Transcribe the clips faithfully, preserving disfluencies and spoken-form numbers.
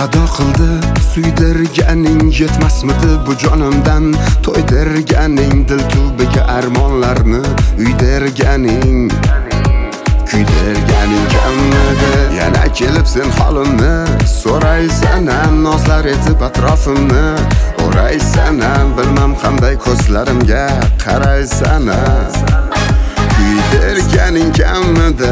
Va'da qildi suydirganing yetmasmidi bu jonimdan to'ydirganing dil tubiga armonlarni uydirganing kuydirganing kammidi yana kelib sen holimni so'raysan nozlar etib atrofimni o'raysan bilmam qanday ko'zlarimga qaraysan kuydirganing kammidi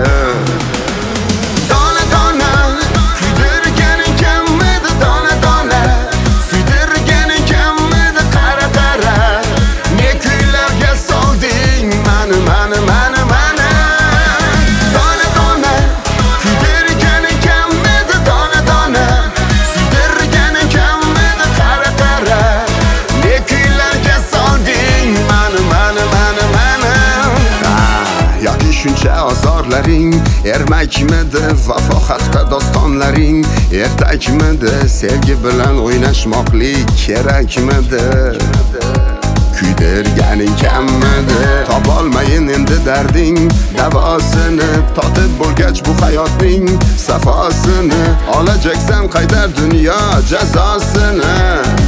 shuncha azorlaring ermakmidi vafo haqida dostonlaring ertakmidi sevgi bilan o'ynashmoqlik kerakmidi kuydirganing kammidi topolmayin endi darding davosini totib bo'lgach bu hayotning safosini olajaksan qaydar dunyo jazosini